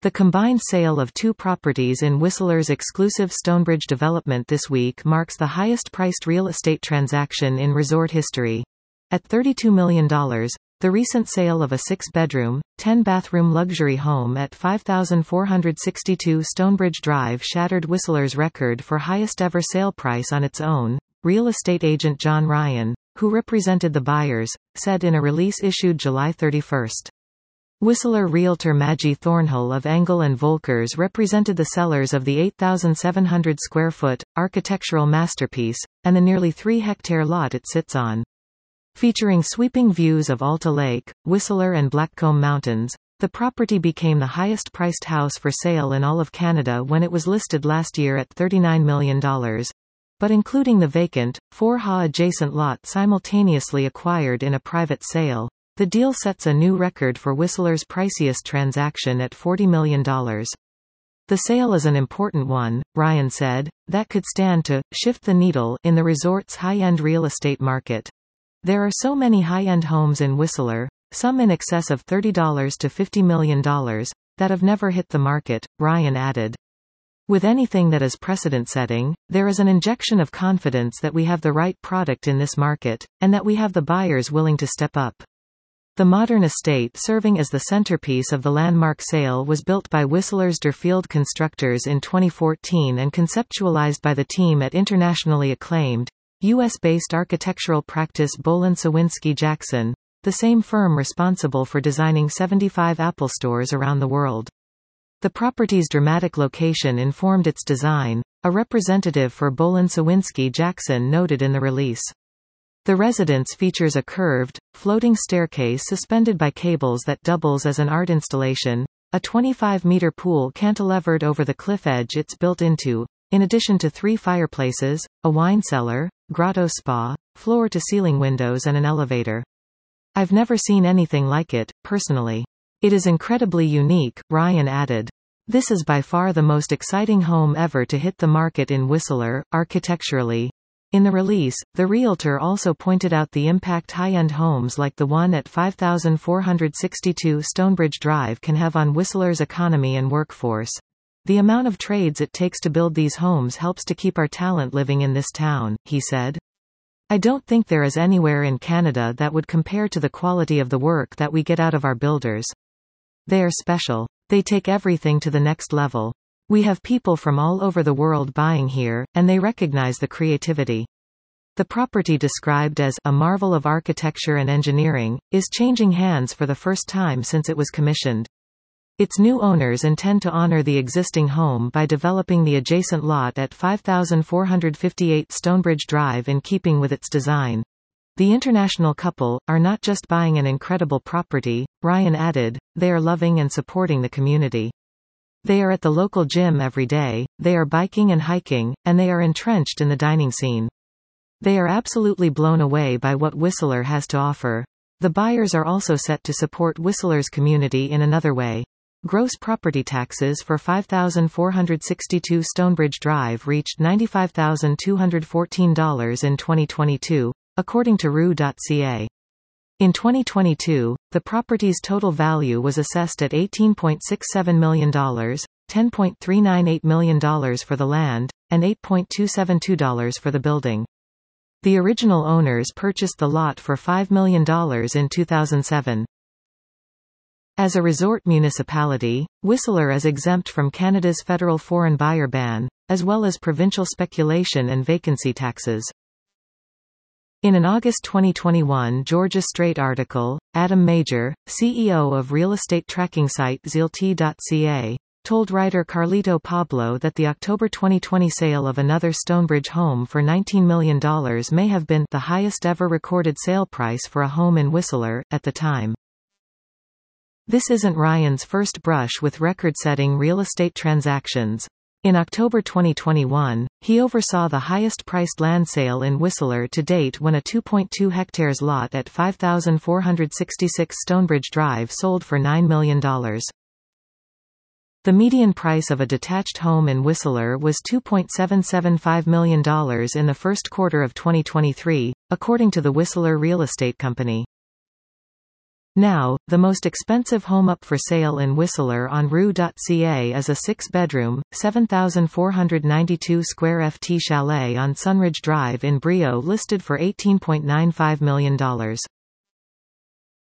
The combined sale of two properties in Whistler's exclusive Stonebridge development this week marks the highest-priced real estate transaction in resort history. At $32 million, the recent sale of a 6-bedroom, 10-bathroom luxury home at 5462 Stonebridge Drive shattered Whistler's record for highest-ever sale price on its own, real estate agent John Ryan, who represented the buyers, said in a release issued July 31. Whistler realtor Maggie Thornhill of Engel & Volkers represented the sellers of the 8,700-square-foot, architectural masterpiece, and the nearly 3-hectare lot it sits on. Featuring sweeping views of Alta Lake, Whistler and Blackcomb Mountains, the property became the highest-priced house for sale in all of Canada when it was listed last year at $39 million. But including the vacant, 4-ha adjacent lot simultaneously acquired in a private sale, the deal sets a new record for Whistler's priciest transaction at $40 million. The sale is an important one, Ryan said, that could stand to shift the needle in the resort's high-end real estate market. There are so many high-end homes in Whistler, some in excess of $30 to $50 million, that have never hit the market, Ryan added. With anything that is precedent-setting, there is an injection of confidence that we have the right product in this market, and that we have the buyers willing to step up. The modern estate serving as the centerpiece of the landmark sale was built by Whistler's Deerfield Constructors in 2014 and conceptualized by the team at internationally acclaimed, U.S.-based architectural practice Bolin Sawinski Jackson, the same firm responsible for designing 75 Apple stores around the world. The property's dramatic location informed its design, a representative for Bolin Sawinski Jackson noted in the release. The residence features a curved, floating staircase suspended by cables that doubles as an art installation, a 25-meter pool cantilevered over the cliff edge it's built into, in addition to 3 fireplaces, a wine cellar, grotto spa, floor-to-ceiling windows and an elevator. I've never seen anything like it, personally. It is incredibly unique, Ryan added. This is by far the most exciting home ever to hit the market in Whistler, architecturally. In the release, the realtor also pointed out the impact high-end homes like the one at 5462 Stonebridge Drive can have on Whistler's economy and workforce. The amount of trades it takes to build these homes helps to keep our talent living in this town, he said. I don't think there is anywhere in Canada that would compare to the quality of the work that we get out of our builders. They are special. They take everything to the next level. We have people from all over the world buying here, and they recognize the creativity. The property, described as a marvel of architecture and engineering, is changing hands for the first time since it was commissioned. Its new owners intend to honor the existing home by developing the adjacent lot at 5458 Stonebridge Drive in keeping with its design. The international couple are not just buying an incredible property, Ryan added, they are loving and supporting the community. They are at the local gym every day, they are biking and hiking, and they are entrenched in the dining scene. They are absolutely blown away by what Whistler has to offer. The buyers are also set to support Whistler's community in another way. Gross property taxes for 5462 Stonebridge Drive reached $95,214 in 2022, according to RU.ca. In 2022, the property's total value was assessed at $18.67 million, $10.398 million for the land, and $8.272 for the building. The original owners purchased the lot for $5 million in 2007. As a resort municipality, Whistler is exempt from Canada's federal foreign buyer ban, as well as provincial speculation and vacancy taxes. In an August 2021 Georgia Straight article, Adam Major, CEO of real estate tracking site Zilti.ca, told writer Carlito Pablo that the October 2020 sale of another Stonebridge home for $19 million may have been the highest ever recorded sale price for a home in Whistler, at the time. This isn't Ryan's first brush with record-setting real estate transactions. In October 2021, he oversaw the highest-priced land sale in Whistler to date when a 2.2 hectares lot at 5466 Stonebridge Drive sold for $9 million. The median price of a detached home in Whistler was $2.775 million in the first quarter of 2023, according to the Whistler Real Estate Company. Now, the most expensive home up for sale in Whistler on Rue.ca is a 6-bedroom, 7,492 square ft chalet on Sunridge Drive in Brio listed for $18.95 million.